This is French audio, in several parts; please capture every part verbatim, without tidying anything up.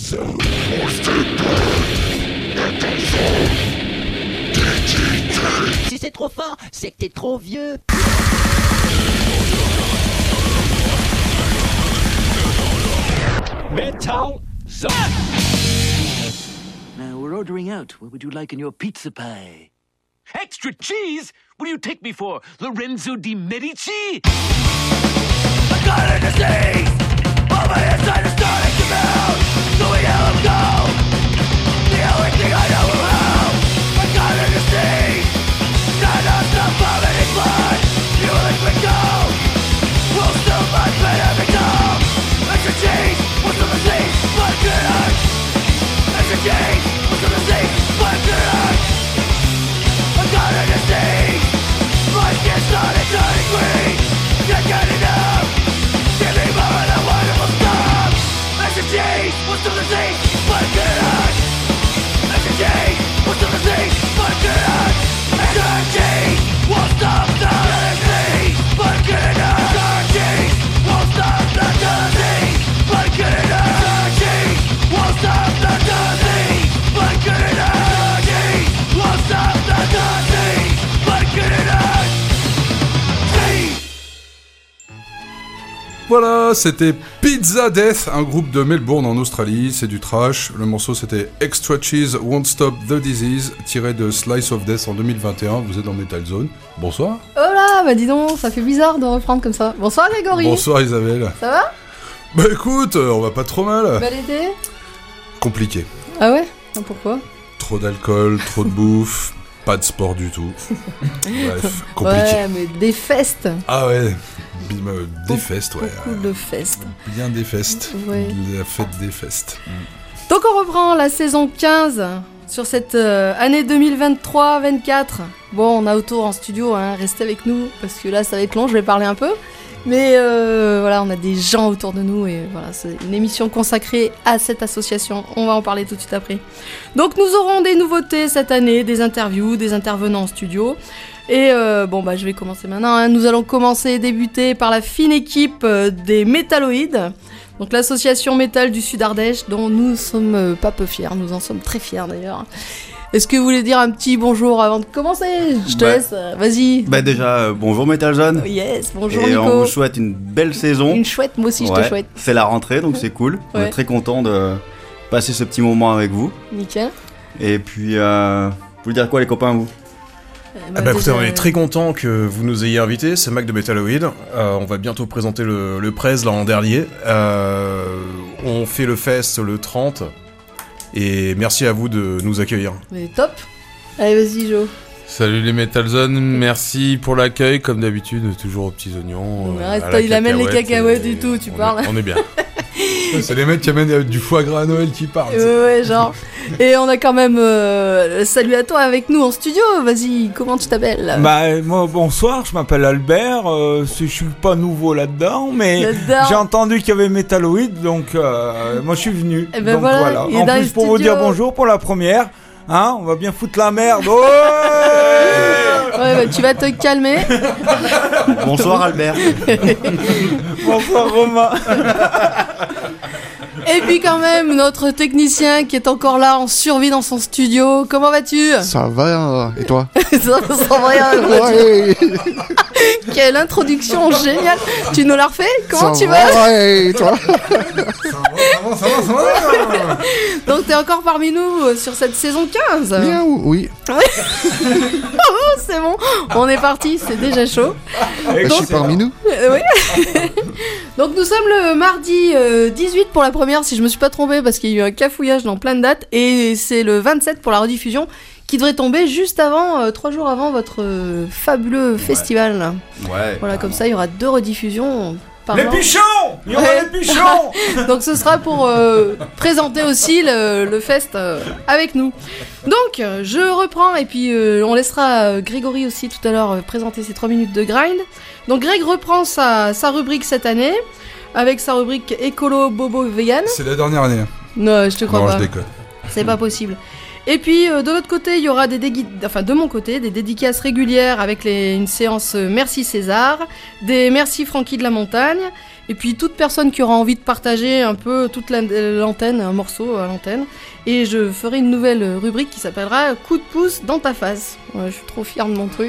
Si c'est trop fort, c'est que t'es trop vieux. Metal Zone. Now we're ordering out. What would you like in your pizza pie? Extra cheese? What do you take me for, Lorenzo di Medici? I got a disease. All my inside is starting to melt. So we let him go. The only thing I know is how. I got a disease. Not enough to vomiting blood. You liquid gold. We'll still my pain every time. Extra cheese. What's the disease? My good. Extra cheese. What's the disease? My good. I got a disease. My skin started turning green. Can't get enough. Give me more of that wonderful stuff. Extra cheese. What's the disease? My good. Extra cheese. What's the disease? My good. Extra cheese. Won't stop the disease. My good. Extra cheese. Won't stop the disease. My good. Extra cheese. Won't stop the disease. My good. Extra cheese. Won't stop the disease. My good. Voilà, c'était Pizza Death, un groupe de Melbourne en Australie, c'est du trash. Le morceau c'était Extra Cheese Won't Stop the Disease, tiré de Slice of Death en deux mille vingt et un. Vous êtes dans Metal Zone. Bonsoir. Oh là, bah dis donc, ça fait bizarre de reprendre comme ça. Bonsoir Grégory. Bonsoir Isabelle. Ça va? Bah écoute, euh, on va pas trop mal. Bel été? Compliqué. Ah ouais? Ah, pourquoi? Trop d'alcool, trop de bouffe, pas de sport du tout. Bref, compliqué. Ouais, mais des festes. Ah ouais, Bim, euh, des festes, ouais. Beaucoup de festes. Bien des festes. Ouais. La fête des festes. Donc on reprend la saison quinze sur cette euh, année deux mille vingt-trois vingt-quatre. Bon, on a autour en studio, hein, restez avec nous, parce que là ça va être long, je vais parler un peu. Mais euh, voilà, on a des gens autour de nous et voilà, c'est une émission consacrée à cette association. On va en parler tout de suite après. Donc nous aurons des nouveautés cette année, des interviews, des intervenants en studio. Et euh, bon bah je vais commencer maintenant. Hein. Nous allons commencer et débuter par la fine équipe euh, des Métalloïdes. Donc l'association métal du Sud Ardèche, dont nous sommes euh, pas peu fiers, nous en sommes très fiers d'ailleurs. Est-ce que vous voulez dire un petit bonjour avant de commencer? Je te bah, laisse, euh, vas-y. Bah déjà, euh, bonjour Metal Zone. Oh yes, bonjour et Nico. on vous souhaite une belle saison. Une chouette, moi aussi ouais, je te souhaite. C'est la rentrée, donc c'est cool. On Ouais. est très contents de passer ce petit moment avec vous. Nickel. Et puis, euh, vous voulez dire quoi les copains, vous? Ah bah écoutez, on est très content que vous nous ayez invités, c'est Mac de Metalloïd. Euh, on va bientôt présenter le, le Prez là en dernier. Euh, on fait le fest le trente. Et merci à vous de nous accueillir. Mais top. Allez, vas-y, Jo. Salut les Metal Zone, merci pour l'accueil, comme d'habitude, toujours aux petits oignons. Mais euh, arrête, à toi, la il amène les cacahuètes et et tout, tu on parles. Est, on est bien. C'est les mecs qui amènent euh, du foie gras à Noël qui parlent. Ouais, ouais, genre. Et on a quand même euh, salut à toi avec nous en studio. Vas-y, comment tu t'appelles? Bah moi bonsoir, je m'appelle Albert, euh, je suis pas nouveau là-dedans, mais Là-dedans. j'ai entendu qu'il y avait Metalloïd, donc euh, moi je suis venu. Eh ben donc voilà, voilà. il est En dans plus les pour vous studios. dire bonjour pour la première, hein, on va bien foutre la merde. Ouais Ouais, bah, tu vas te calmer. Bonsoir Albert. Bonsoir Romain. Et puis quand même, notre technicien qui est encore là en survie dans son studio. Comment vas-tu? Ça va, et toi? Ça sent rien. Ouais. Quelle introduction géniale. Tu nous l'as refait? Comment Ça tu va, vas? ouais, et toi? Ça va, ça va, ça va. Donc t'es encore parmi nous euh, sur cette saison quinze. Bien, oui. Oh, c'est bon, on est parti, c'est déjà chaud. Je suis parmi nous. Euh, oui. Donc nous sommes le mardi euh, dix-huit pour la première, si je me suis pas trompée, parce qu'il y a eu un cafouillage dans plein de dates, et c'est le vingt-sept pour la rediffusion, qui devrait tomber juste avant, euh, trois jours avant votre euh, fabuleux ouais. festival. Ouais. Voilà, comme ça il y aura deux rediffusions. Par Les an. pichons! Il y aura Ouais. les pichons! Donc ce sera pour euh, présenter aussi le, le fest euh, avec nous. Donc euh, je reprends et puis euh, on laissera euh, Grégory aussi tout à l'heure euh, présenter ses trois minutes de grind. Donc Greg reprend sa, sa rubrique cette année avec sa rubrique écolo bobo vegan. C'est la dernière année. Non, je te crois non, pas. je déconne. C'est pas possible. Et puis euh, de l'autre côté, il y aura des dégui... enfin de mon côté, des dédicaces régulières avec les... une séance euh, Merci César, des Merci Francky de la Montagne Et puis toute personne qui aura envie de partager un peu toute la- l'antenne, un morceau à l'antenne. Et je ferai une nouvelle rubrique qui s'appellera Coup de pouce dans ta face. Ouais, je suis trop fière de mon truc.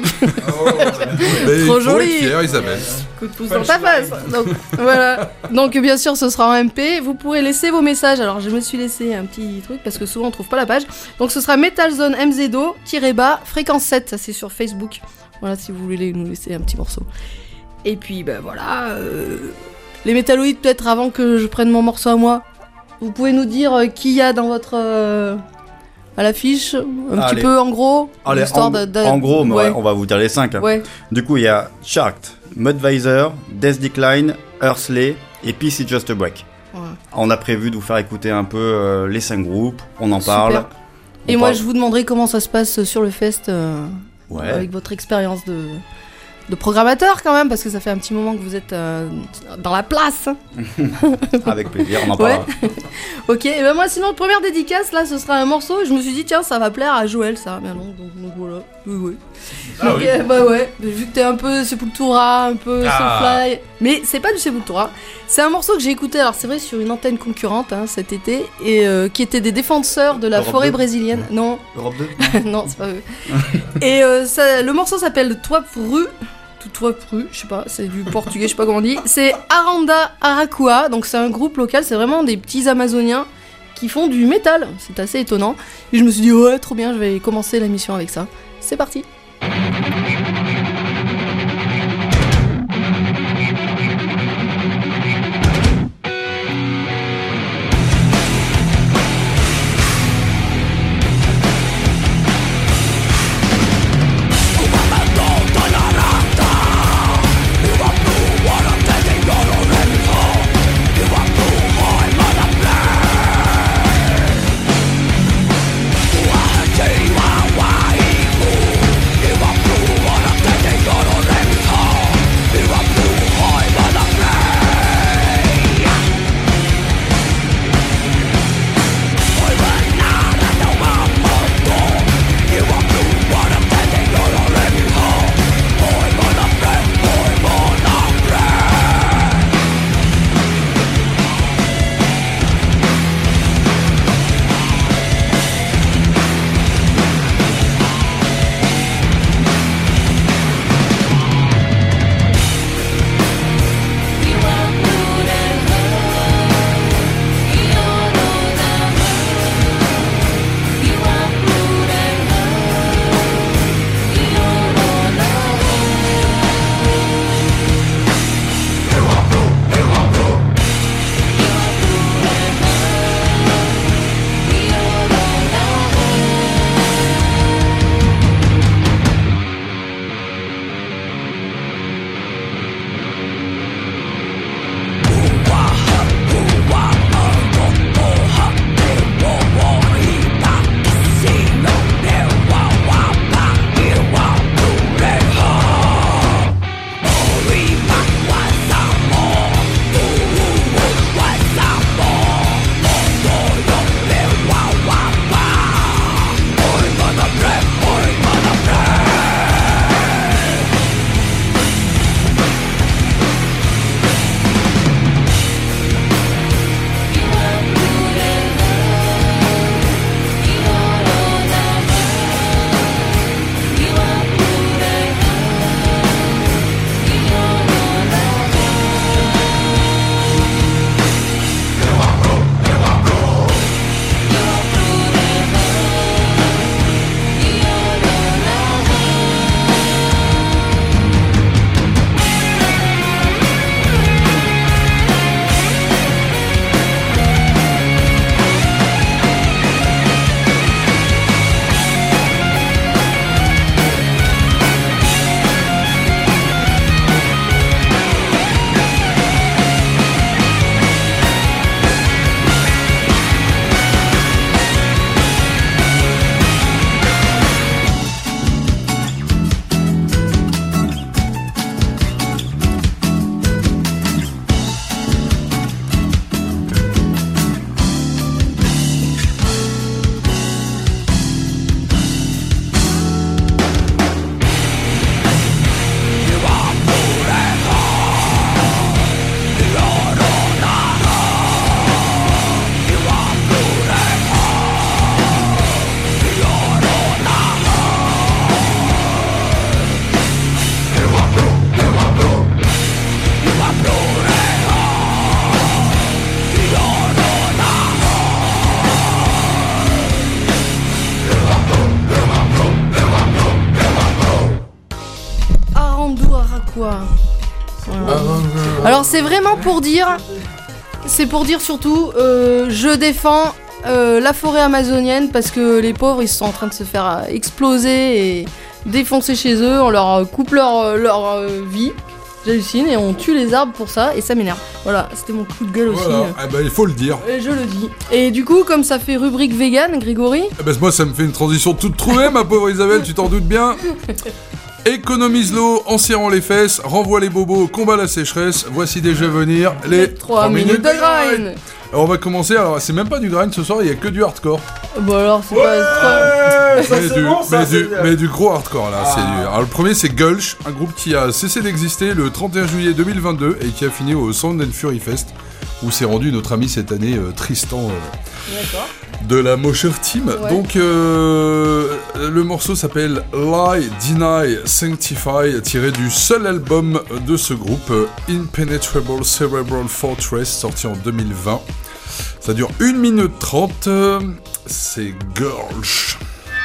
Mais Trop il faut joli. être fier, Isabelle. Coup de pouce dans ta face. Donc voilà. Donc bien sûr, ce sera en M P. Vous pourrez laisser vos messages. Alors je me suis laissé un petit truc parce que souvent on trouve pas la page. Donc ce sera Metalzone M Z O bas fréquence sept. Ça c'est sur Facebook. Voilà, si vous voulez nous laisser un petit morceau. Et puis ben voilà. euh, Les métalloïdes, peut-être avant que je prenne mon morceau à moi. Vous pouvez nous dire euh, qui y a dans votre euh, à l'affiche, un Allez. petit peu en gros. Allez, histoire en, de- de- en gros, mais ouais. ouais, on va vous dire les cinq. hein. Ouais. Du coup, il y a Sharked, Mudvisor, Death Decline, Earthly et Peace is Just a Break. Ouais. On a prévu de vous faire écouter un peu euh, les cinq groupes, on en Super. parle. Et On moi, parle- je vous demanderai comment ça se passe sur le fest euh, Ouais. avec votre expérience de, de programmateur quand même, parce que ça fait un petit moment que vous êtes euh, dans la place. Avec plaisir, on en Ouais. parlera. Ok, et ben moi sinon, première dédicace, là, ce sera un morceau. Je me suis dit, tiens, ça va plaire à Joël, ça. Mais non, donc, donc voilà. Oui, oui. Ah donc, oui. euh, bah ouais, vu que t'es un peu Sepultura, un peu Ah. Soulfly. Mais c'est pas du Sepultura. C'est un morceau que j'ai écouté, alors c'est vrai, sur une antenne concurrente hein, cet été, et euh, qui était des défenseurs de la Europe forêt deux. brésilienne. Non, Europe deux. non, c'est pas eux. Et euh, ça, le morceau s'appelle Toi Pru. Toi Pru, je sais pas, c'est du portugais, je sais pas comment on dit. C'est Aranda Aracua, donc c'est un groupe local, c'est vraiment des petits Amazoniens qui font du métal. C'est assez étonnant. Et je me suis dit, ouais, trop bien, je vais commencer la mission avec ça. C'est parti. Wahai, wahai, c'est vraiment pour dire, c'est pour dire surtout, euh, je défends euh, la forêt amazonienne parce que les pauvres ils sont en train de se faire euh, exploser et défoncer chez eux, on leur coupe leur, leur euh, vie, j'hallucine, et on tue les arbres pour ça et ça m'énerve. Voilà, c'était mon coup de gueule aussi. Voilà, eh ben, il faut le dire. Et je le dis. Et du coup, comme ça fait rubrique vegan, Grégory. Eh ben, moi, ça me fait une transition toute trouvée, ma pauvre Isabelle, tu t'en doutes bien. Économise l'eau en serrant les fesses, renvoie les bobos, combat la sécheresse. Voici déjà venir les trois minutes de grind. Alors on va commencer, alors c'est même pas du grind ce soir, il y a que du hardcore. Bon alors c'est Ouais, pas ça, mais, c'est du, bon, ça, mais, c'est du, bien. mais du gros hardcore là, Ah. c'est du... Alors le premier c'est Gulch, un groupe qui a cessé d'exister le trente et un juillet deux mille vingt-deux et qui a fini au Sound and Fury Fest, où s'est rendu notre ami cette année euh, Tristan euh, D'accord. de la Mosher Team. Ouais. Donc euh, le morceau s'appelle Lie, Deny, Sanctify, tiré du seul album de ce groupe, euh, Impenetrable Cerebral Fortress, sorti en deux mille vingt. Ça dure une minute trente, euh, c'est Gulch.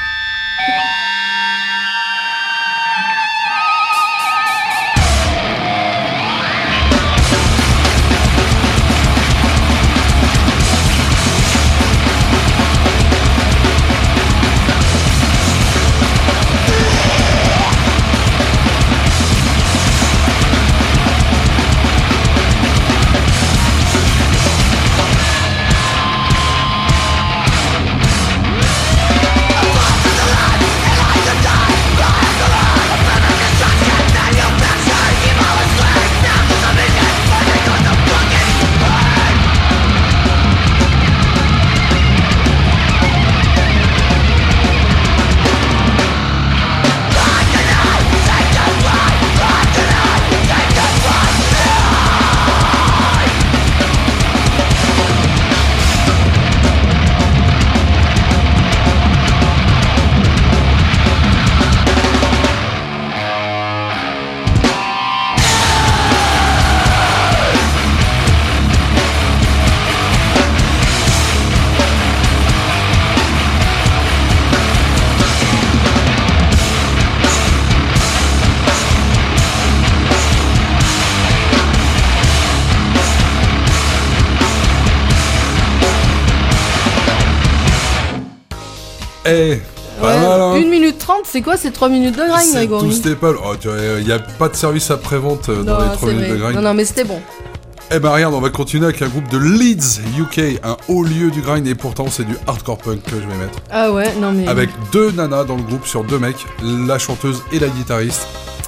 Eh, pas Ouais, mal, hein. une minute trente, c'est quoi? C'est trois minutes de grind, C'est Grégory. tout staple. Oh, tu vois, il n'y a pas de service après-vente euh, dans Non, les trois c'est minutes vrai. de grind. Non, non, mais c'était bon. Eh ben regarde, on va continuer avec un groupe de Leeds, U K, un haut lieu du grind, et pourtant c'est du hardcore punk que je vais mettre. Ah ouais, non mais... Avec deux nanas dans le groupe sur deux mecs, la chanteuse et la guitariste.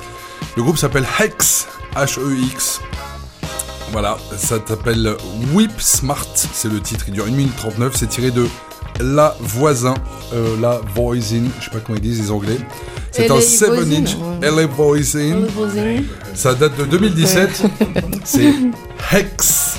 Le groupe s'appelle Hex, H E X. Voilà, ça s'appelle Whip Smart, c'est le titre, il dure une minute trente-neuf, c'est tiré de La Voisin, euh, La Voisin, je sais pas comment ils disent les anglais. C'est L A un sept Voisin, inch, ouais. L A Voisin, Voisin. ça date de deux mille dix-sept, c'est Hex.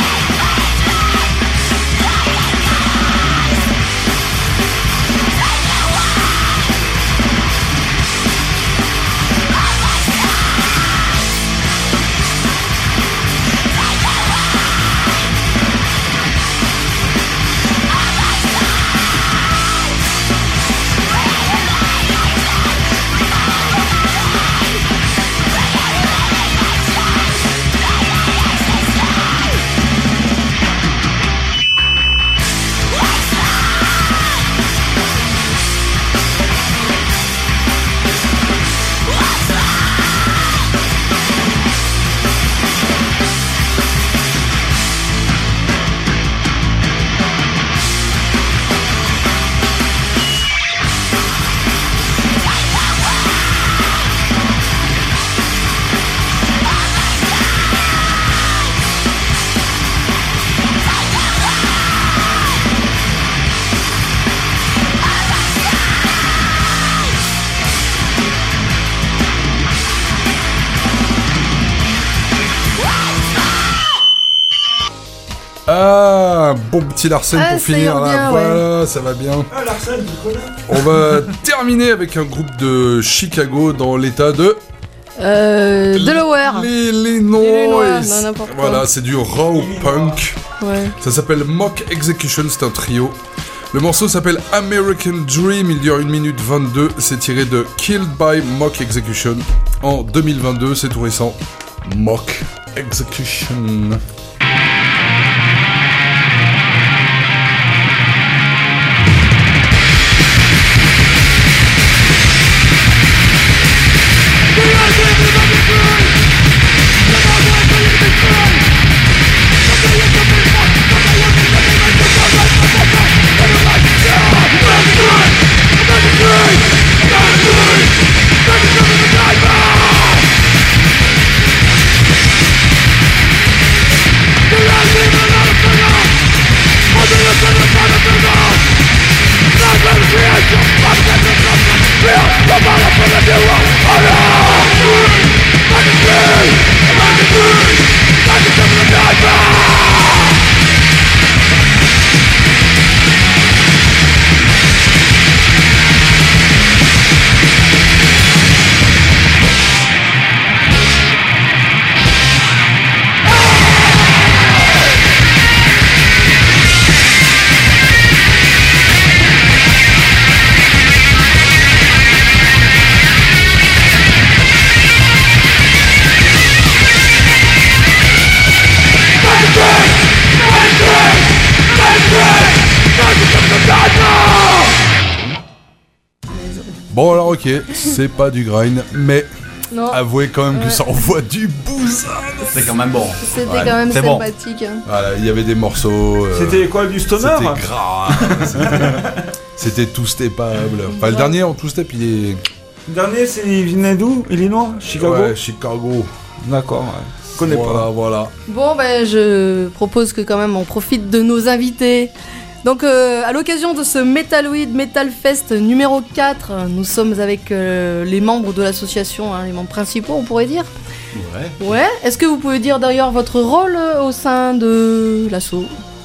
Hey! un bon petit Larsen Ah, pour ça finir ira là. bien, Voilà, ça va bien. Ah, Larsen, tu connais. On va terminer avec un groupe de Chicago dans l'état de Euh, Delaware. l'Illinois. L'Illinois, non, n'importe quoi. Voilà, c'est du raw punk. Ouais. Ça s'appelle Mock Execution, c'est un trio. Le morceau s'appelle American Dream, il dure une minute vingt-deux, c'est tiré de Killed by Mock Execution en deux mille vingt-deux, c'est tout récent. Mock Execution. Bon alors ok, c'est pas du grind, mais Non. avouez quand même Ouais. que ça envoie du bousin. C'est quand même bon. C'était Ouais, quand même c'est bon. sympathique. hein. Voilà, il y avait des morceaux. euh, C'était quoi, du stoner? C'était gras. c'était- C'était tout stepable. Enfin, le dernier en two step, il est. Le dernier, c'est il venait d'où? Illinois? Chicago? Ouais, Chicago. D'accord, ouais. Je connais Voilà, pas. voilà. Bon, ben, je propose que quand même on profite de nos invités. Donc, euh, à l'occasion de ce Metaloid Metal Fest numéro quatre, nous sommes avec euh, les membres de l'association, hein, les membres principaux, on pourrait dire. Ouais. Ouais. Est-ce que vous pouvez dire d'ailleurs votre rôle euh, au sein de l'asso?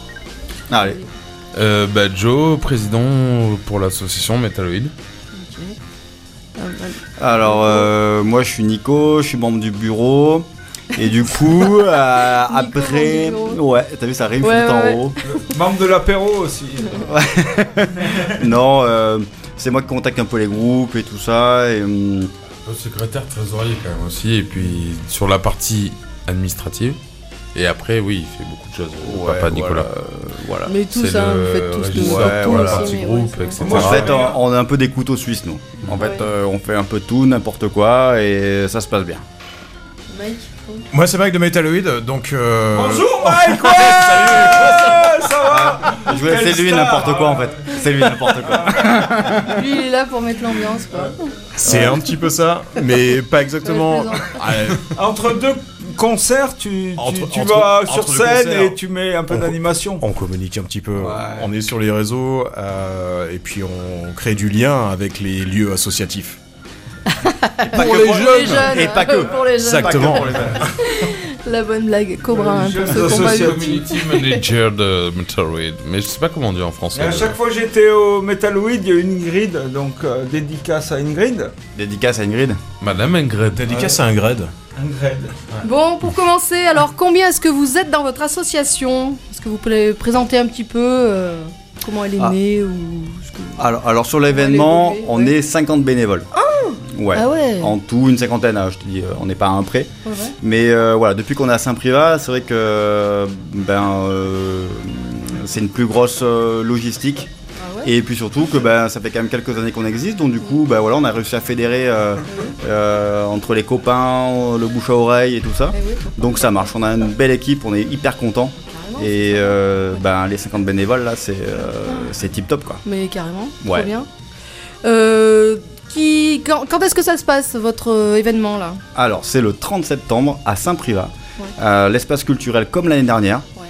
Allez. Euh, bah, Joe, président pour l'association Metaloid. Ok. Ah, bah, Alors, euh, moi je suis Nico, je suis membre du bureau. Et du coup, euh, après. membre du bureau. Ouais, t'as vu, ça rime Ouais, tout en ouais, haut. Membre de l'apéro aussi. Non, euh, c'est moi qui contacte un peu les groupes et tout ça. Et, hum, Secrétaire trésorier quand même aussi, et puis sur la partie administrative. Et après, oui, il fait beaucoup de choses. euh, ouais, Papa Nicolas. Voilà. euh, voilà. Mais tout C'est ça, le vous faites tout ce que vous régisseur faites. pour la aussi, partie mais groupe, ouais, et cetera. En c'est- fait, on, on est un peu des couteaux suisses, nous. En fait, Ouais. euh, on fait un peu tout, n'importe quoi, et ça se passe bien. Mike, Moi, c'est Mike de Metaloid, donc. Euh... Bonjour Mike, ouais. Salut. Ça va? Je vais- Quelle C'est lui star. n'importe quoi, en fait. C'est lui n'importe quoi. lui, il est là pour mettre l'ambiance, quoi. C'est un petit peu ça, mais pas exactement. Ouais, je plaisante. Ah, Entre deux concerts, tu, tu, Entre- tu entre- vas entre sur deux scène concerts. et tu mets un peu On- d'animation. on communique un petit peu, on est sur les réseaux, euh, et puis on crée du lien avec les lieux associatifs. Pas Pour que les pour- jeunes. Les jeunes, Et pas hein, que. pour les jeunes. Exactement. Pour les jeunes. La bonne blague, Cobra, hein, pour jeunes ceux qui ont pas vu. Community manager de Metaloid. Mais je sais pas comment on dit en français. Et à chaque fois que j'étais au Metaloid, il y a une Ingrid, donc euh, dédicace à Ingrid. Dédicace à Ingrid. Madame Ingrid. Dédicace à un grade. Ingrid. Bon, pour commencer, alors combien est-ce que vous êtes dans votre association? Est-ce que vous pouvez présenter un petit peu euh, comment elle est Ah. née ou... ce que- Alors, alors sur l'événement, évoluer, on ouais. est cinquante bénévoles. Ouais. Ah ouais. En tout, une cinquantaine, hein, je te dis, euh, on n'est pas à un près. Ouais, ouais. Mais euh, voilà, depuis qu'on est à Saint-Privat, c'est vrai que ben, euh, c'est une plus grosse euh, logistique. Ah ouais. Et puis surtout que ben, ça fait quand même quelques années qu'on existe, donc du coup ben, voilà, on a réussi à fédérer euh, euh, entre les copains, le bouche à oreille et tout ça. Eh oui, pourquoi Donc ça marche, on a une belle équipe, on est hyper contents. Carrément. Et euh, ben, les cinquante bénévoles là, c'est euh, c'est tip top quoi. Mais carrément, Ouais. trop bien. Euh, qui, quand quand est-ce que ça se passe, votre euh, événement là? Alors c'est le trente septembre à Saint-Privat, Ouais. à l'espace culturel comme l'année dernière. Ouais.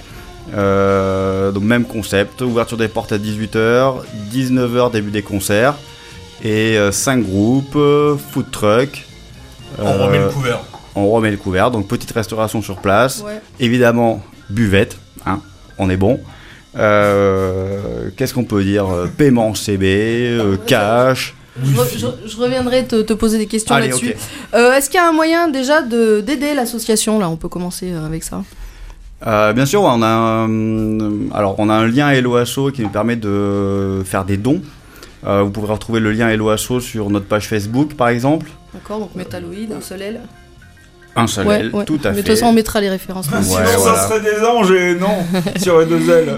Euh, donc même concept, ouverture des portes à dix-huit heures, dix-neuf heures début des concerts, et cinq groupes, euh, food truck. On euh, remet le couvert. On remet le couvert, donc petite restauration sur place. Ouais. Évidemment, buvette, hein, on est bon. Euh, qu'est-ce qu'on peut dire? Paiement C B, euh, cash. Je, re- je- je reviendrai te, te poser des questions Allez, là-dessus. ok. Euh, est-ce qu'il y a un moyen déjà de, d'aider l'association là? On peut commencer euh, avec ça. Euh, bien sûr, ouais, on a un, alors on a un lien Hello Asso qui nous permet de faire des dons. Euh, vous pourrez retrouver le lien Hello Asso sur notre page Facebook, par exemple. D'accord, donc métalloïde, un seul L. Un seul Ouais, L, ouais. tout à Mais fait. de toute façon, on mettra les références. Ouais, Sinon, voilà. ça serait des anges et non, s'il y aurait deux ailes.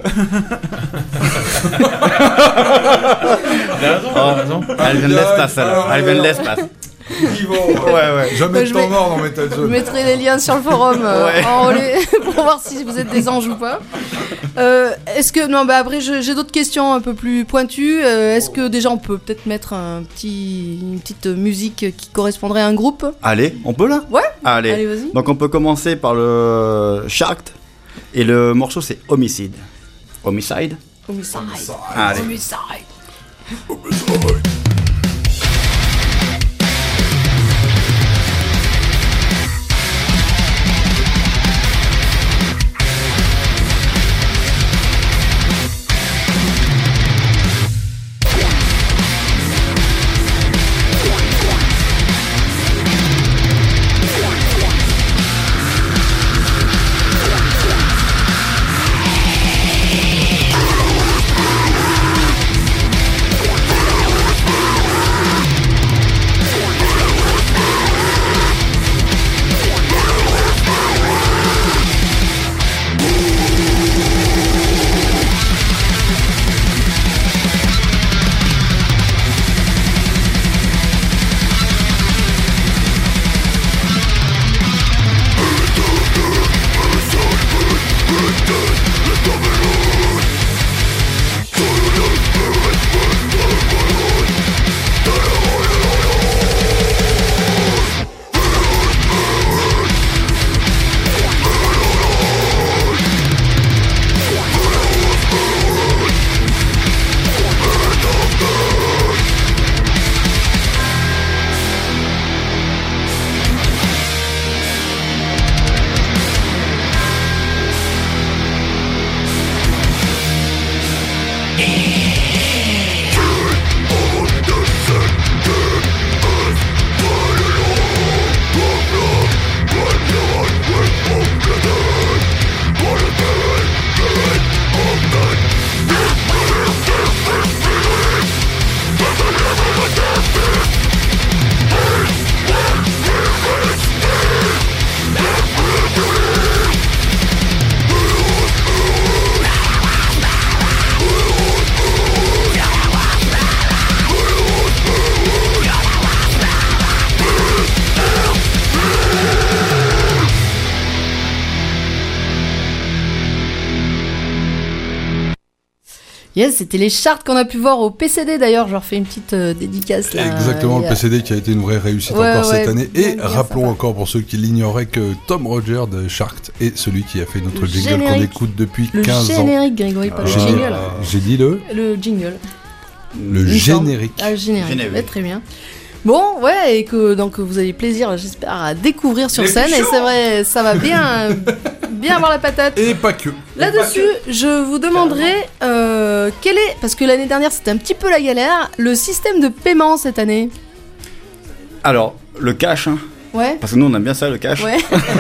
Oh, elle vient de l'espace, celle-là. Elle vient de l'espace. Ouais, ouais. Jamais de je temps vais- mort dans Metal Je Zone. mettrai les liens sur le forum euh, Ouais. en relais pour voir si vous êtes des anges ou pas. Euh, est-ce que non, bah après je- j'ai d'autres questions un peu plus pointues. Euh, est-ce que déjà on peut peut-être mettre un petit, une petite musique qui correspondrait à un groupe? Allez, on peut là? Ouais. Allez. Allez, vas-y. Donc on peut commencer par le Sharked et le morceau c'est Homicide. Homicide. Homicide. Allez. Homicide. Yes, c'était les charts qu'on a pu voir au P C D d'ailleurs. Je leur fais une petite euh, dédicace là. Exactement, Il y le a- P C D qui a été une vraie réussite Ouais, encore ouais, cette année. bien, Et bien rappelons sympa. encore pour ceux qui l'ignoraient que Tom Roger de Sharked est celui qui a fait notre Le jingle qu'on générique. écoute depuis Le quinze ans. générique, Grégory, pas le J'ai dit- jingle. J'ai dit le Le jingle. Le Il me semble. générique. Ah, le générique. Générique. Ouais, très bien. Bon, ouais, et que donc vous avez plaisir, j'espère, à découvrir sur Les scène. Et pichons. c'est vrai, ça va bien, bien avoir la patate. Et pas que. Là-dessus, je vous demanderai euh, quel est, parce que l'année dernière c'était un petit peu la galère, le système de paiement cette année. Alors, le cash, hein. Ouais. Parce que nous on aime bien ça, le cash. Ouais.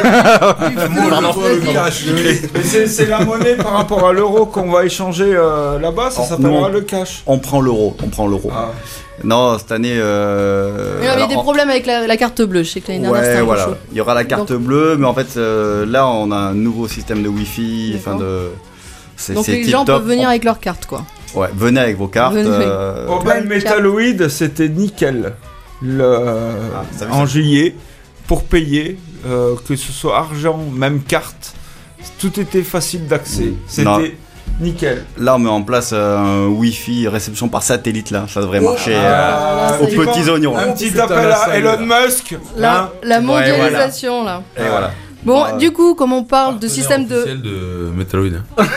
Pardon. Le cash, oui. Mais c'est, c'est la monnaie par rapport à l'euro qu'on va échanger euh, là-bas, ça Oh, s'appellera non. le cash. On prend l'euro, on prend l'euro. Ah. Non, cette année. Euh, Il y avait alors, des en- problèmes avec la, la carte bleue, je sais que l'année dernière c'était Ouais, un peu voilà. chaud. Il y aura la carte Donc- bleue, mais en fait, euh, là, on a un nouveau système de Wi-Fi. Enfin, D'accord. de. C'est, Donc c'est les gens tip-top. peuvent venir avec leur carte quoi. Ouais, venez avec vos cartes. Venez. euh, Au bal Metalloid, c'était nickel. Le... Ah, ça veut en dire- juillet, pour payer, euh, que ce soit argent, même carte, tout était facile d'accès. C'était Non. nickel. Là, on met en place euh, un Wi-Fi réception par satellite, là. Ça devrait marcher Ah, euh, là, aux ça y est. petits oignons. Un hein. petit Putain, appel la à salle. Elon Musk. La, hein. la Ouais, mondialisation là. Et voilà. Bon, Bah, du coup, comme on parle de Partenaire système de officiel de Metalloid.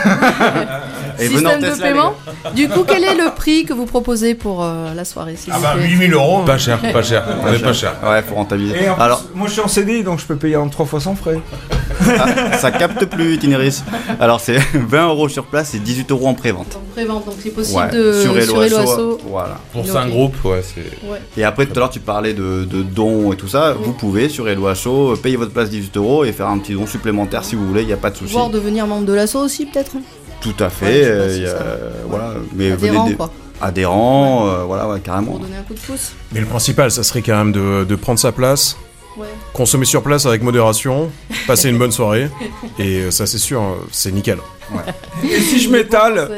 Et venez en système de Tesla, les paiement, du coup, quel est le prix que vous proposez pour euh, la soirée s'il Ah vous bah plaît huit mille euros. Pas cher, pas cher. On est pas cher. Ouais, faut rentabiliser. Et en plus, Alors, moi je suis en C D I donc je peux payer en trois fois sans frais. Ah, ça capte plus, Itinéris. Alors, c'est vingt euros sur place et dix-huit euros en pré-vente. En pré-vente, donc c'est possible Ouais, de sur Hello sur Hello Asso, Asso. voilà. Pour Ok. cinq groupes, ouais, c'est. Ouais. Et après, tout à l'heure, tu parlais de, de dons et tout ça. Vous pouvez, sur Hello Asso, payer votre place dix-huit euros et faire un petit don supplémentaire si vous voulez, il n'y a pas de souci. Voire devenir membre de l'asso aussi, peut-être. Tout à fait. Ouais, je sais pas euh, si y a- ça- voilà. Mais Adhérent, venez des- quoi. Adhérent, euh, voilà, ouais, carrément. Pour donner un coup de pouce. Mais le principal, ça serait quand même de, de prendre sa place, Ouais. consommer sur place avec modération, passer une bonne soirée, et euh, ça c'est sûr, euh, c'est nickel. Et si je m'étale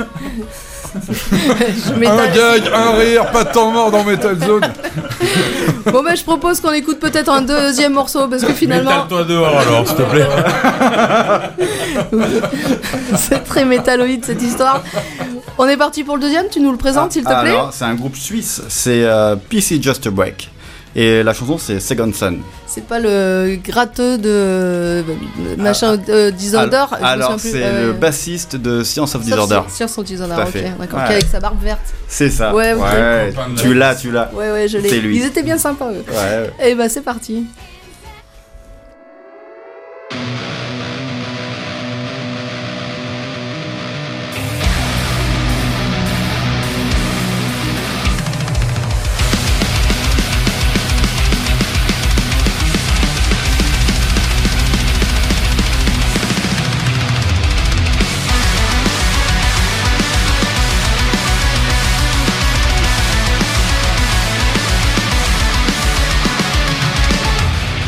Je Un m'étale. gag, un rire, pas de temps mort dans Metal Zone. Bon, bah, je propose qu'on écoute peut-être un deuxième morceau parce que finalement. Métale-toi dehors alors, s'il te plaît. C'est très métalloïde cette histoire. On est parti pour le deuxième, tu nous le présentes s'il te plaît. Alors, c'est un groupe suisse, c'est euh, P C Just a Break. Et la chanson, c'est Second Son. C'est pas le gratteux de machin euh, Disorder. je me Alors, souviens plus, c'est euh, le bassiste de Science of Science- Disorder. Science of Disorder, Tout à ok, fait. d'accord. Ouais. Qui est avec sa barbe verte. C'est ça. Ouais, ok. Tu l'as, tu l'as. Ouais, ouais, je l'ai. C'est lui. Ils étaient bien sympas, eux. Ouais. Et bah, c'est parti. Second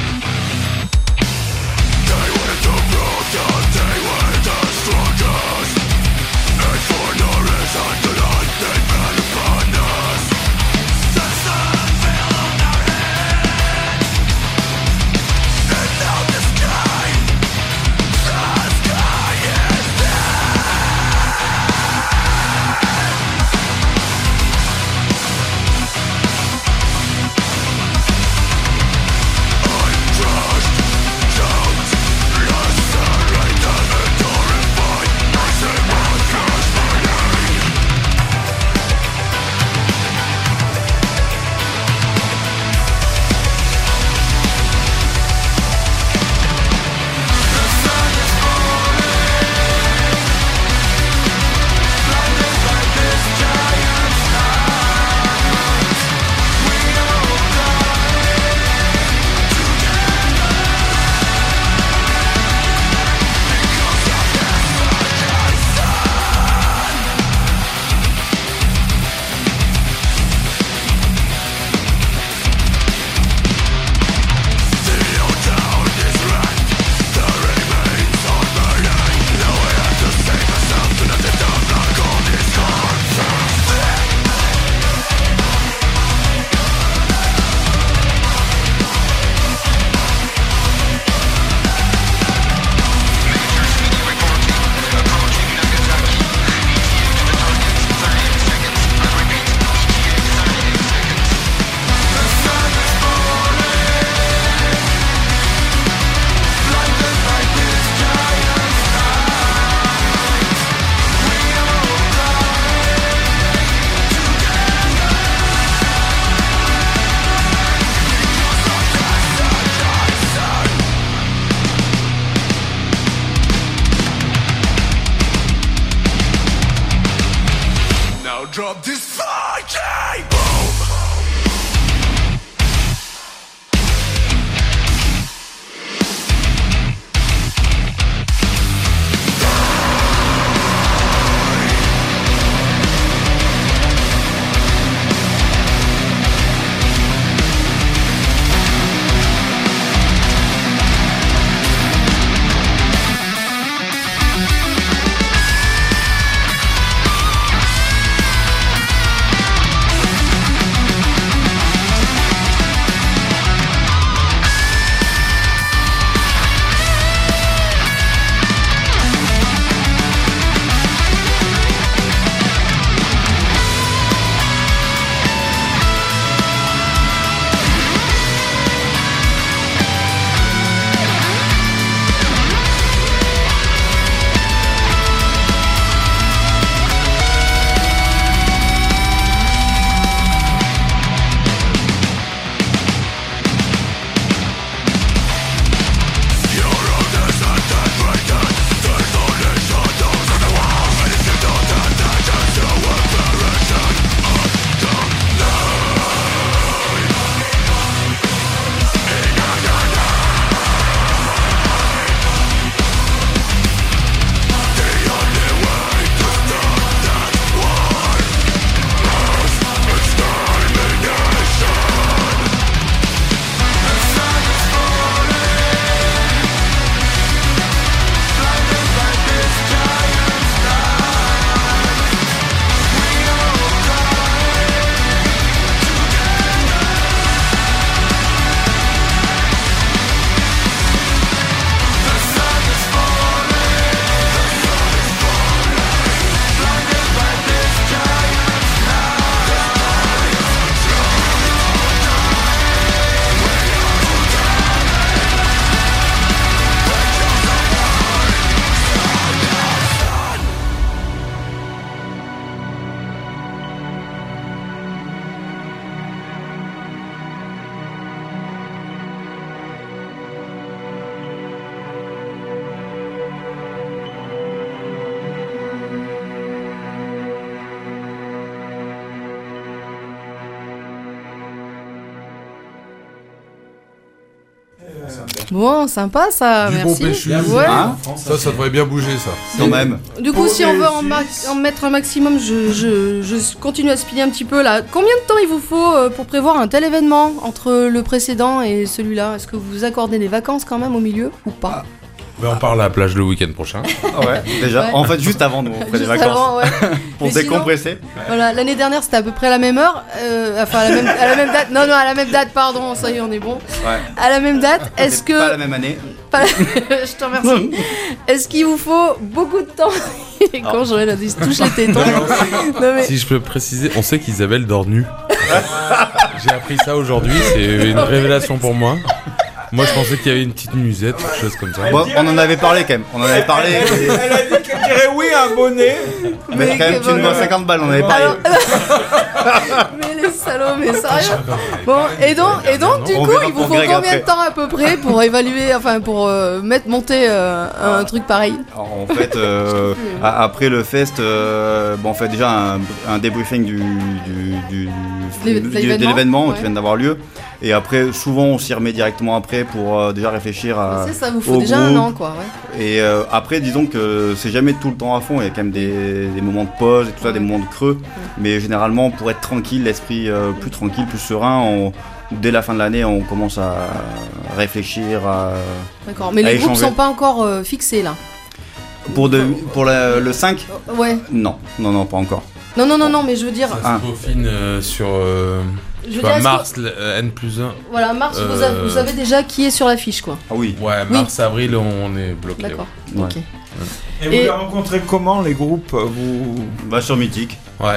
Bon, sympa ça, Du merci. bon péchu. Ouais. Hein Ça, ça devrait bien bouger, ça. Quand même. Du coup, si on veut en, max- en mettre un maximum, je, je, je continue à spinner un petit peu là. Combien de temps il vous faut euh, pour prévoir un tel événement entre le précédent et celui-là? Est-ce que vous vous accordez des vacances quand même au milieu ou pas? Ben, on part à la plage le week-end prochain. Ouais, déjà. Ouais. En fait, juste avant nous, on ferait des Juste vacances. avant, ouais. Pour Mais se sinon- décompresser. Voilà, l'année dernière c'était à peu près à la même heure, euh, enfin à la même, à la même date. Non, non, à la même date, pardon, ça y est, on est bon. Ouais. À la même date, est-ce C'est que. Pas la même année. Pas- Je te remercie. Est-ce qu'il vous faut beaucoup de temps? Et quand Joël a dit se touche les tétons. Non mais. Si je peux préciser, on sait qu'Isabelle dort nue. J'ai appris ça aujourd'hui, c'est une révélation pour moi. Moi, je pensais qu'il y avait une petite musette, quelque chose comme ça. Bon, on en avait parlé quand même. On en avait parlé. Elle, elle a dit qu'elle dirait oui à un bonnet. Mais, Mais quand même, que tu nous bon, dois cinquante balles, on en avait parlé. Alors- Mais les salauds, mais sérieux. Bon, et donc, et donc du On coup, verra il vous pour faut Greg combien après. de temps à peu près pour évaluer, enfin pour euh, mettre monter euh, un truc pareil? Alors, en fait, euh, a- après le fest, euh, bon, on fait déjà un, un débriefing du, du, du- L'é- du- l'événement, de l'événement ouais. qui vient d'avoir lieu. Et après, souvent, on s'y remet directement après pour euh, déjà réfléchir à. C'est ça, vous faut au déjà un groupe. an quoi. Ouais. Et euh, après, disons que c'est jamais tout le temps à fond. Il y a quand même des, des moments de pause et tout ça, des moments de creux. Mais généralement, pour être tranquille, l'esprit euh, plus tranquille, plus serein, on, dès la fin de l'année, on commence à réfléchir à. D'accord. Mais à les groupes échanger. sont pas encore euh, fixés là. Pour, de, pour la- le cinq Euh, Ouais. Non, non, non, pas encore. Non, non, non, non, mais je veux dire. Ça Ah. se peaufine euh, sur euh, Je tu veux vois, dire, est-ce mars, le- euh, N plus un. Voilà, mars, vous, Euh, avez, vous savez déjà qui est sur l'affiche quoi. Ah oui. Ouais, Oui. mars, avril, on est bloqué. D'accord. Ouais. Ok. Et, Et- vous les rencontrez comment, les groupes vous... Bah, sur Mythique. Ouais.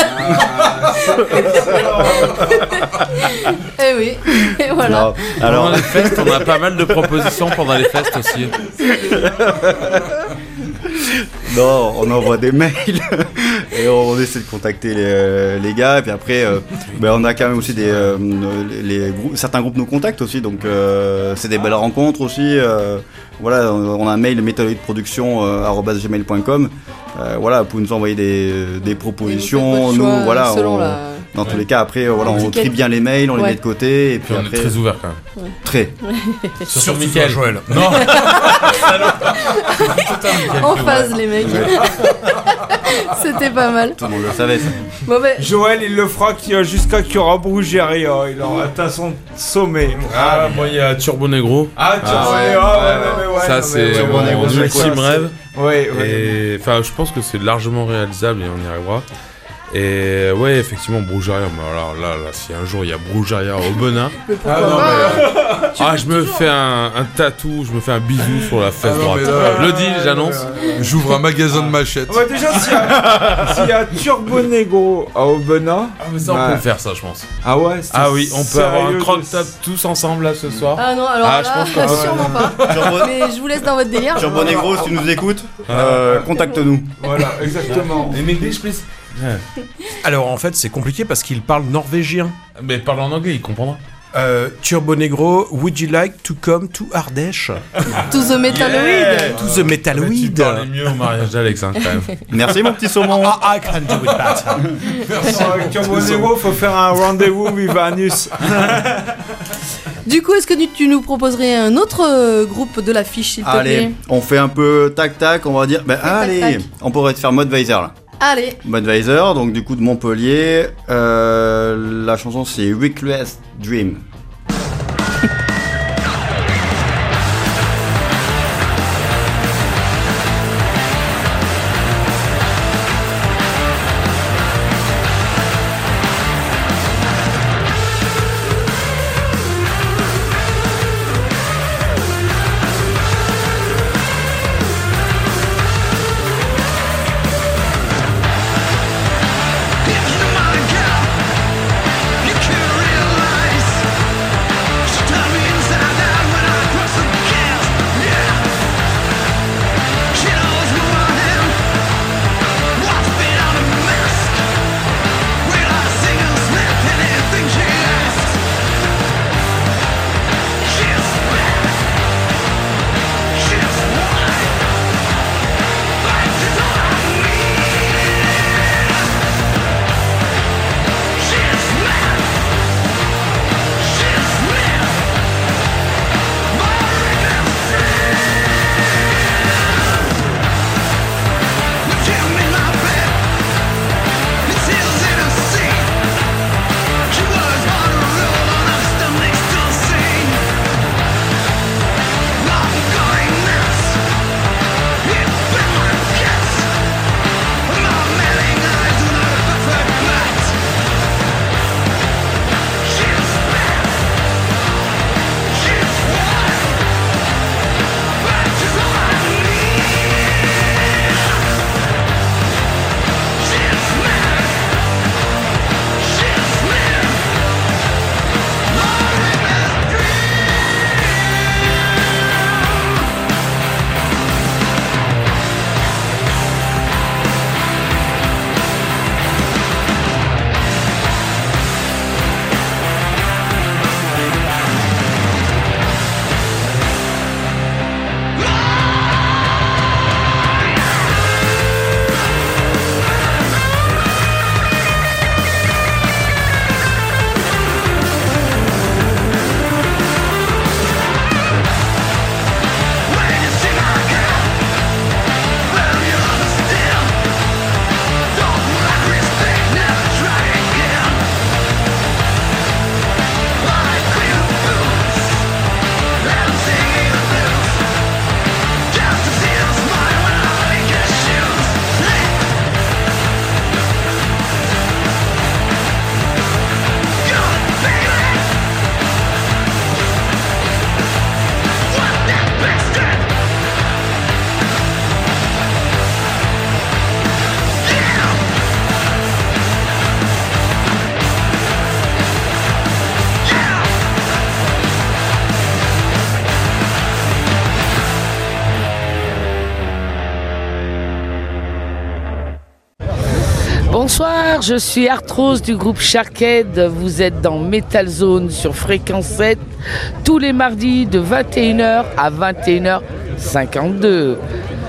Eh oui. Et voilà. Non, Pendant alors, les festes, on a pas mal de propositions pendant les festes aussi. non, on envoie des mails et on essaie de contacter les, les gars. Et puis après, euh, bah, on a quand même aussi des. euh, les, les groupes, certains groupes nous contactent aussi, donc euh, c'est des belles rencontres aussi. euh, voilà, on on a un mail métaloïdeproduction arobase gmail point com. Euh, voilà, vous pouvez nous envoyer des, des propositions. Vous faites votre choix, Nous, voilà, selon on- la- dans tous les cas, après, euh, voilà, on Nickel. trie bien les mails, on les Ouais. met de côté. Et puis, Puis on après, est très ouvert quand même. très. Surtout Surtout Mickaël. toi, Joël. Non. En phase, les mecs. C'était pas mal. Tout le monde le savait, ça. Bon, ben, Joël, il le fera qu'il- jusqu'à qu'il y aura Brugeria. Il aura atteint son sommet. Ah, moi, il y a Turbo Negro. Ah, tu Ah, vois, ouais, ouais, ouais, ouais, ouais, ouais, Ça, non, mais c'est ouais, Turbo mon Negro, ouais, c'est ultime quoi, rêve. c'est- Ouais, ouais. Et enfin, je pense que c'est largement réalisable et on y arrivera. Et ouais, effectivement, Brugeria. Mais alors là, là, si un jour il y a Brugeria au Benin, mais pourquoi Ah, non, pas, mais- hein. ah, je me fais un, un tatou, je me fais un bisou sur la fesse Ah non, droite. mais là- Le deal, j'annonce. J'ouvre un magasin de machettes. Ouais, déjà, s'il y, a- s'il y a Turbo Negro à Aubenas. Ah, mais ça, on bah, peut le faire, ça, je pense. Ah ouais, c'est Ah oui, on peut avoir un sérieux croc de- top tous ensemble là ce soir. Ah non, alors Ah, je là, pense que- sûrement pas. Turbo, Mais je vous laisse dans votre délire. Turbo Negro, si tu nous écoutes, euh, contacte-nous. Voilà, exactement. In English, please. Alors en fait, c'est compliqué parce qu'il parle norvégien. Mais parle en anglais, il comprendra. Euh, Turbo Negro, would you like to come to Ardèche? To the Metalloid. To the Tu Metalloid. parlais mieux au mariage d'Alex, hein, quand même. Merci, mon petit saumon. I can do it better. Avec Turbo Negro, faut faire un rendez-vous Vivanus. Du coup, est-ce que tu- tu nous proposerais un autre euh, groupe de l'affiche, s'il te Allez, plaît? on fait un peu tac-tac, on va dire. Ben, tac, allez, tac. on pourrait te faire Modweiser là. Allez. Modweiser, donc du coup de Montpellier. Euh, la chanson c'est Reckless Dream. If you're my girl, you can realize Bonsoir, je suis Arthrose du groupe Sharkhead. Vous êtes dans Metal Zone sur Fréquence sept tous les mardis de vingt et une heures à vingt et une heures cinquante-deux.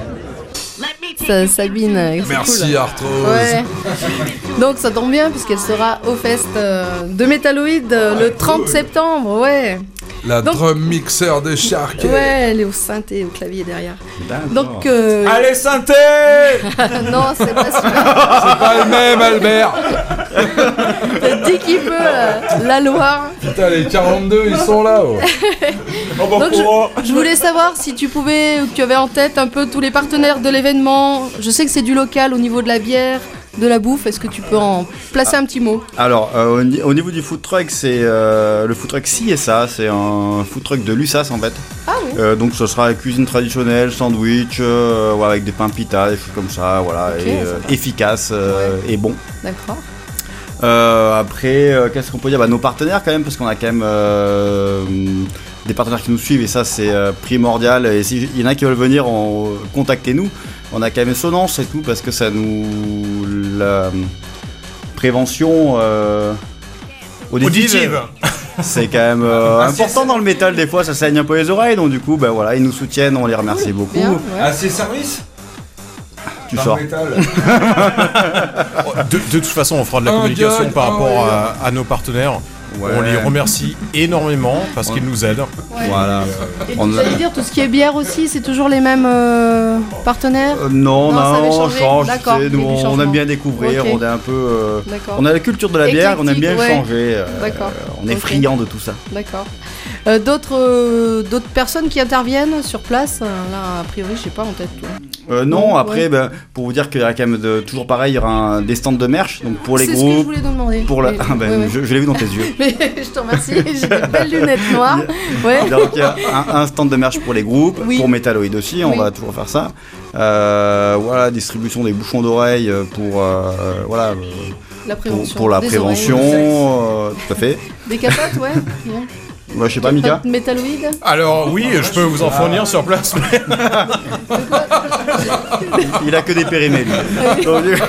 Ça, Sabine, c'est Merci cool. Arthrose. Ouais. Donc ça tombe bien puisqu'elle sera au fest euh, de Metalloïd euh, le trente septembre, ouais. La Donc- drum mixer des Sharks. Ouais, elle est au synthé, au clavier derrière. D'accord. Donc euh... Allez, synthé. non, c'est pas celui-là. C'est pas le même, Albert. Dès qu'il peut, euh, la Loire. Putain, les quarante-deux, ils sont là. Oh. Donc je, je voulais savoir si tu pouvais, ou que tu avais en tête un peu tous les partenaires de l'événement. Je sais que c'est du local au niveau de la bière, de la bouffe. Est-ce que tu peux en placer un petit mot? Alors, euh, au, ni- au niveau du food truck, c'est euh, le food truck C S A, c'est un food truck de l'U S A S en fait. Ah oui. Euh, donc, ce sera cuisine traditionnelle, sandwich, euh, ouais, avec des pains pita, des choses comme ça, voilà, Ok, et, euh, ça efficace euh, et bon. D'accord. Euh, après, euh, qu'est-ce qu'on peut dire? Bah, nos partenaires quand même, parce qu'on a quand même euh, des partenaires qui nous suivent et ça c'est euh, primordial. Et s'il y en a qui veulent venir, on, contactez-nous. On a quand même Sonance et tout parce que ça nous la prévention euh, auditive, Auditive. c'est quand même euh, Ah, si, important c'est- dans le métal. Des fois, ça saigne un peu les oreilles, donc du coup, bah voilà, ils nous soutiennent, on les remercie beaucoup. Bien, ouais. À ses services. Tu Dans sors. le métal. De, de toute façon, on fera de la Un communication gag, par un rapport gag. à, à nos partenaires. Ouais. On les remercie énormément parce qu'ils nous aident. Ouais. Voilà. Et On a- j'allais dire, tout ce qui est bière aussi, c'est toujours les mêmes euh, partenaires? Euh, non, Non, ça avait non, on changé. change. D'accord, tu sais, il y a nous, du on changement. aime bien découvrir, Ok. on est un peu. euh, D'accord. on a la culture de la bière, on aime bien Éclectique, ouais. changer. euh, D'accord. on est Ok. friand de tout ça. D'accord. Euh, d'autres, euh, d'autres personnes qui interviennent sur place? euh, Là, a priori, je sais pas en tête. Toi. Euh, non, Non, après, ouais. ben, pour vous dire qu'il y a quand même de, toujours pareil, il y aura un, des stands de merch, donc pour les C'est ce que je groupes. voulais te demander. Pour la... Mais- Ah, ben, ouais, ouais. Je, je l'ai vu dans tes yeux. Mais je te remercie, j'ai des belles lunettes noires. Ouais. Donc il y a un, un stand de merch pour les groupes, Oui. pour Metalloid aussi, on Oui. va toujours faire ça. Euh, voilà, distribution des bouchons d'oreilles pour, euh, voilà, euh, La pour, prévention. pour la des prévention, oreilles, euh, tout à fait. Des capotes, ouais. Bien. Ouais, je sais pas, Mika. Métalloïde. Alors oui, je peux vous en fournir sur place. mais- Il a que des périmés, lui. Donc, du-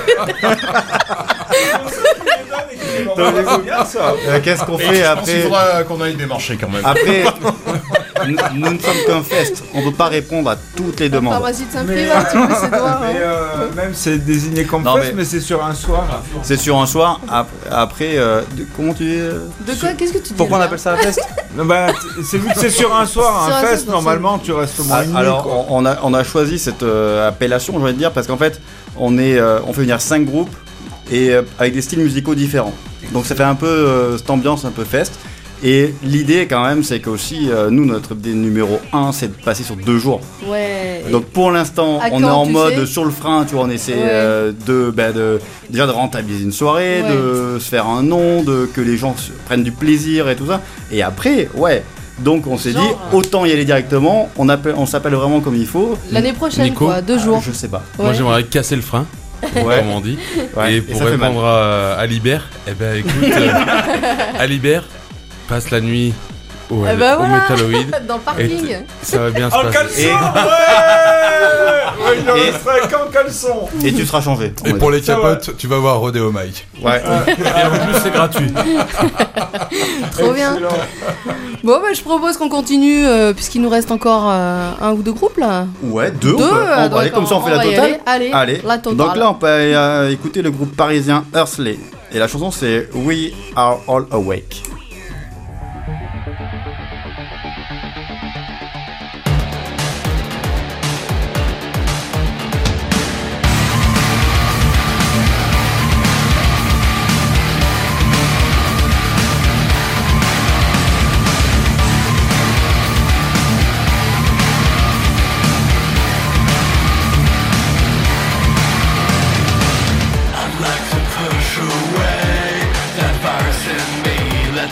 Donc, du coup, euh, qu'est-ce qu'on Et fait je pense qu'il après? faudra qu'on aille démarcher quand même. Après, nous, nous ne sommes qu'un fest, on ne peut pas répondre à toutes les demandes. Pharmacie de Saint-Priest, Mais- un petit peu ses doigts. Mais hein. euh, même c'est désigné comme Non, fest, mais- mais, c'est sur un soir. C'est sur un soir, ap- après, euh, de- comment tu dis euh, De quoi? Qu'est-ce que tu dis? Pourquoi on là appelle ça un fest? Non, bah, t- c'est vu que c'est sur un soir, Sur un un fest, fest, donc normalement tu restes au moins Ah, une nuit. alors, quoi. on on a, on a choisi cette euh, appellation, j'ai envie de dire, parce qu'en fait, on, est, euh, on fait venir cinq groupes et euh, avec des styles musicaux différents. Donc ça fait un peu euh, cette ambiance un peu fest. Et l'idée quand même, c'est qu'aussi, euh, nous, notre idée numéro un, c'est de passer sur deux jours. Ouais. Donc pour l'instant, À on est quand, en tu mode sais sur le frein, tu vois, on essaie Ouais. euh, de, bah, de déjà de rentabiliser une soirée, Ouais. de se faire un nom, de que les gens se- prennent du plaisir et tout ça. Et après, ouais. Donc on s'est Genre, dit, euh, autant y aller directement. On appelle, on s'appelle vraiment comme il faut. L'année prochaine, Nico quoi. Deux jours. Je sais pas. Moi Ouais. j'aimerais casser le frein, Ouais. comme on dit. Ouais, Et et pour ça fait mal. répondre à, à Libert, eh ben écoute, euh, à Libert, passe la nuit au, Eh ben au voilà. Metalloïd. Dans le Et parking. t- ça va bien se En passer. caleçon, Et- ouais, ouais, il en Et- resterait qu'en caleçon. Et tu seras changé. on Et va pour dire. les capotes, tu vas voir Rodeo Mike. Ouais. Et en plus c'est gratuit. Trop bien. Excellent. Bon, bah, je propose qu'on continue, euh, puisqu'il nous reste encore euh, un ou deux groupes là. Ouais, deux. Deux, on peut, ah, on va aller d'accord, comme ça, on fait on la va y totale. aller. Allez, la totale. Donc là, on peut euh, écouter le groupe parisien Earthly. Et la chanson, c'est We Are All Awake. I'd like to push away that virus in me. Let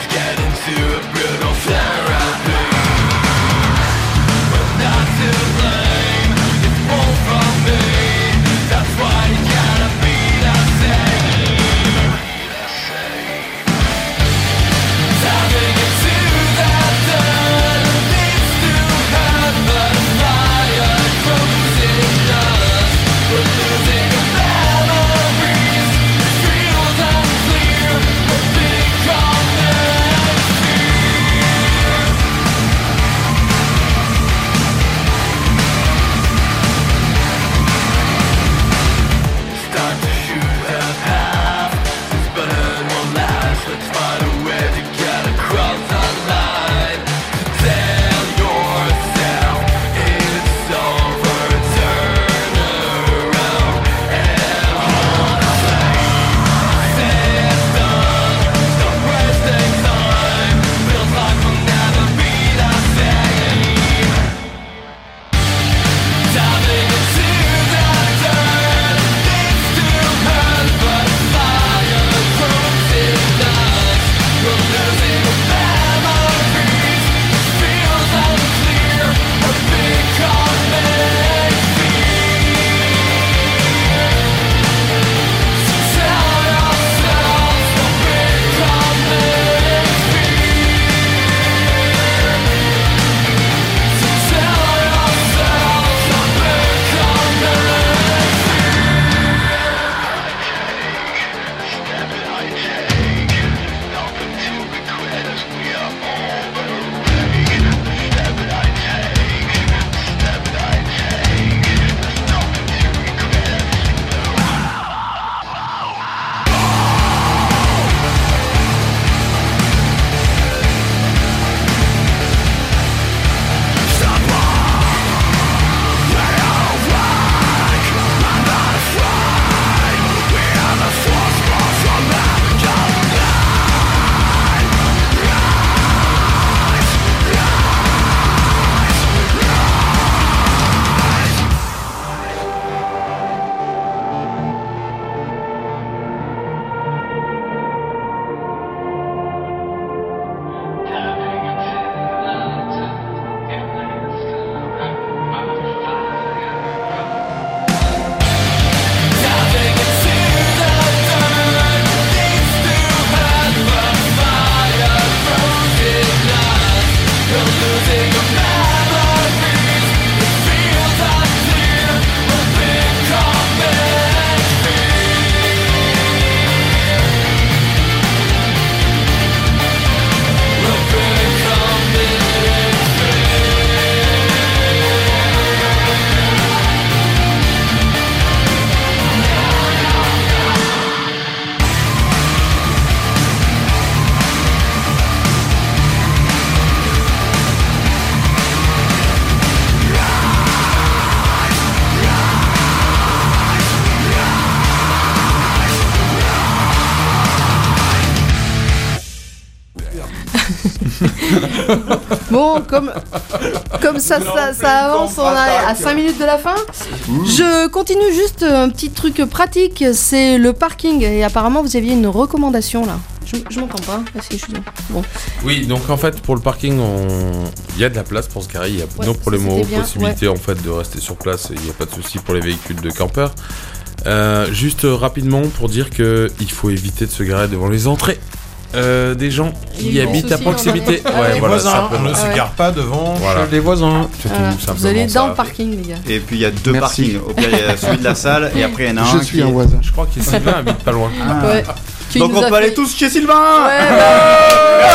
Bon, comme, comme ça, ça, ça avance, on est à cinq minutes de la fin. Je continue juste un petit truc pratique, c'est le parking. Et apparemment, vous aviez une recommandation là. Je, je m'entends pas. Est-ce que je suis bon. Oui, donc en fait, pour le parking, on... il y a de la place pour se garer. Il y a Ouais, no problème, bien, possibilité en fait de rester sur place. Il n'y a pas de souci pour les véhicules de campeurs. Euh, juste euh, rapidement pour dire que il faut éviter de se garer devant les entrées. Euh, des gens Il y qui a eu des habitent à soucis, proximité. on a- Ah Ouais, ouais. voilà, Les voisins, simplement. on ne se Ouais. gare pas devant Voilà. chez les voisins. C'est Voilà. tout, simplement. Vous allez dans ça. le parking, les gars. Et puis il y a deux Merci. parkings. Au pire, il y a celui de la salle et après il y en a Je un. suis qui un est- voisin. Je crois que Sylvain habite pas loin. Ah. Ouais. Qui Donc nous on a peut aller fait- tous chez Sylvain. Ouais, bah,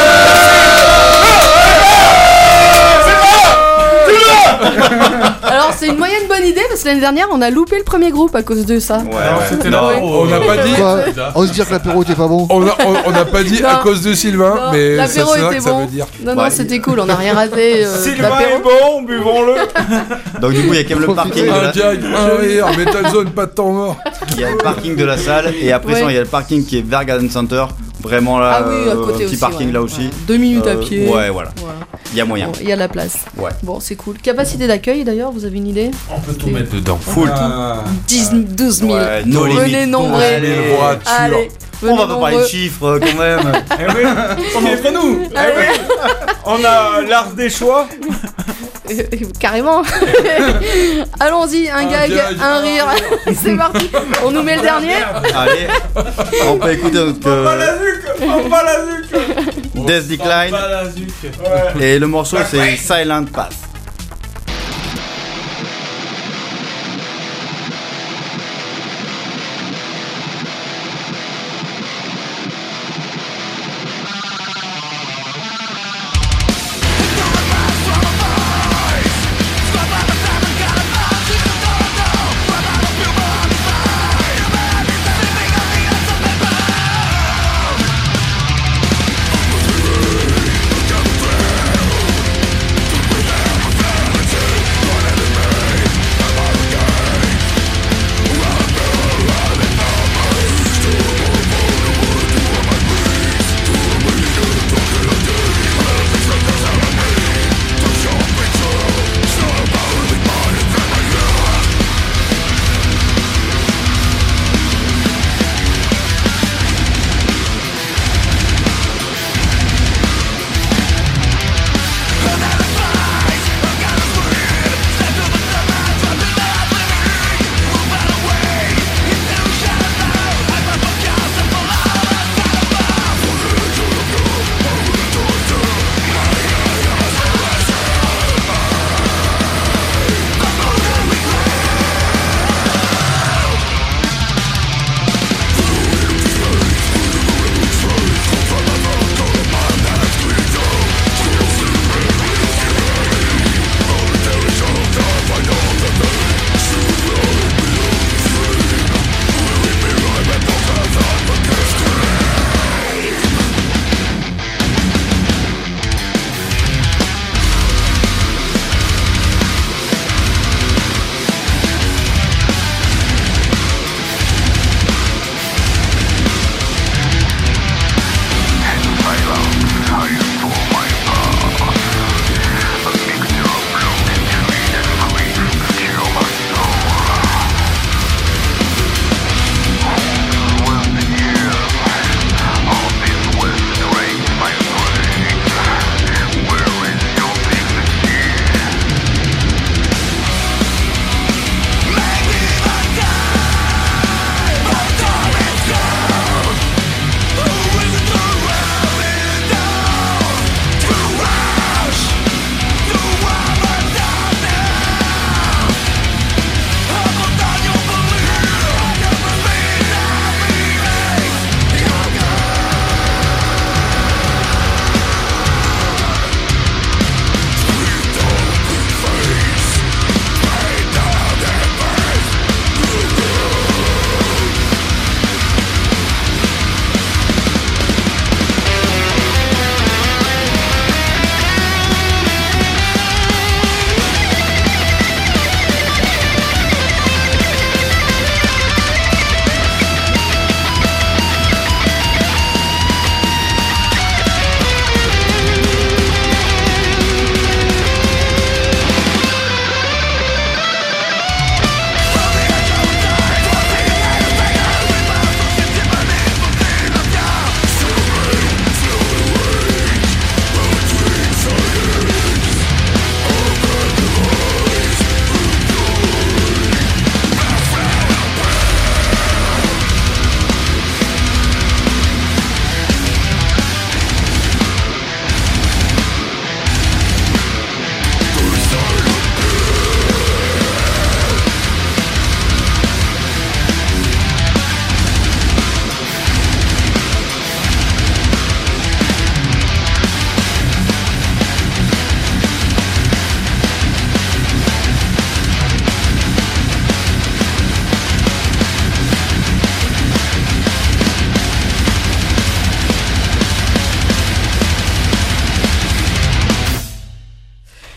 alors c'est une moyenne bonne idée parce que l'année dernière on a loupé le premier groupe à cause de ça. Ouais, Alors, ouais. c'était Non, là. On n'a pas dit. Quoi On se dit que l'apéro était pas bon. On a- on- on n'a pas dit à Non. cause de Sylvain, Non, mais ça, l'apéro c'est ça était que ça bon. veut dire. Non, non, Ouais. c'était cool, on n'a rien raté. euh, Sylvain d'apéro. est bon, buvons-le. Donc du coup il y a quand même le parking de Un la, gag, un rire, Metal Zone, pas de temps mort. il y a le parking de la salle et après ça Ouais. il y a le parking qui est vers Garden Center. Vraiment là, Ah oui, à euh, côté un petit aussi, parking ouais. là aussi. Voilà. Deux minutes à Euh, pied. Ouais, voilà. Voilà. Il y a moyen. Bon, il y a la place. Ouais. Bon, c'est cool. Capacité d'accueil d'ailleurs, vous avez une idée? On peut tout mettre dedans. Full. dix, douze mille. Ouais, no Venez limit. nombreux. Allez, voiture. Allez, On va venez pas parler de nombreux. chiffres euh, quand même. Eh oui, on est entre nous. Eh oui. On a l'art des choix. Carrément. Allons-y, un, Un gag, gag, un un rire. C'est parti. On nous met le dernier. Allez, on peut écouter donc, On va la euh, nuque. On va la nuque. Death Decline Pas la nuque. Ouais. et le morceau c'est Silent Path. Don't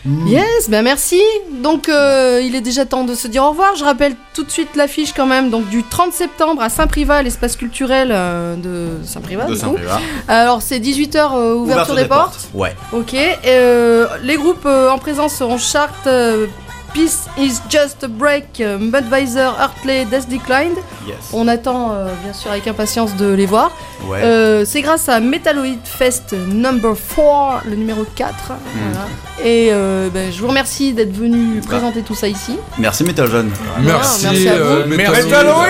Yes, ben merci. Donc euh, il est déjà temps de se dire au revoir. Je rappelle tout de suite l'affiche quand même. Donc du trente septembre à Saint-Privat, l'espace culturel euh, de Saint-Privat. De Saint-Privat. Alors c'est dix-huit heures euh, ouverture, ouverture des, des portes. portes. Ouais. Ok. Et, euh, les groupes euh, en présence seront Chart, euh, Peace is Just a Break, euh, Budweiser, Heartley, Death Declined. Yes. On attend euh, bien sûr avec impatience de les voir. Ouais. Euh, c'est grâce à Metalloid Fest number four, le numéro quatre. Mm. Voilà. Et euh, ben, je vous remercie d'être venu bah. présenter tout ça ici. Merci Metal Jeune. Merci, merci à vous. euh, Metalloid.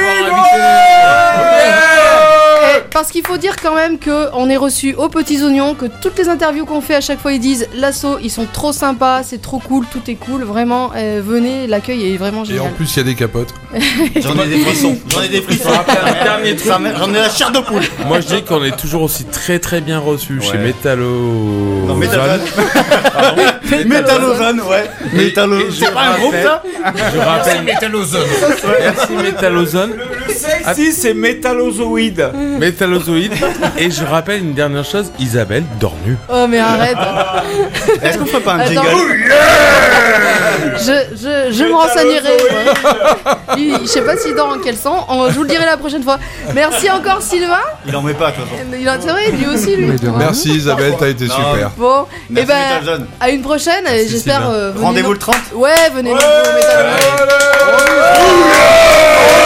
Parce qu'il faut dire quand même qu'on est reçu aux petits oignons, que toutes les interviews qu'on fait à chaque fois ils disent l'assaut, ils sont trop sympas, c'est trop cool, tout est cool, vraiment, euh, venez, l'accueil est vraiment génial. Et en plus il y a des capotes. J'en ai des frissons, j'en ai des frissons. Dernier truc. J'en ai la chair de poule. Moi je dis qu'on est toujours aussi très très bien reçu ouais. chez Metallo. Non, Metallozone. Metallozone, ouais. Metallozone. C'est pas un groupe ça. Je rappelle Metallozone. Merci Metallozone. Le sexy c'est Metallozoïde. Metallozoïde. Et je rappelle une dernière chose, Isabelle dort nue. Oh mais arrête. Est-ce qu'on ferait pas un Attends. jingle? Je, je, je me renseignerai. Ouais. Je sais pas s'il dort en quel sens. Je vous le dirai la prochaine fois. Merci encore Sylvain. Il en met pas de toute façon. Il en c'est vrai, lui aussi lui. Merci Isabelle, t'as été non. super. Bon, et ben bah, à une prochaine. Merci, j'espère. Euh, Rendez-vous le trente. Ouais, venez. Ouais, nous,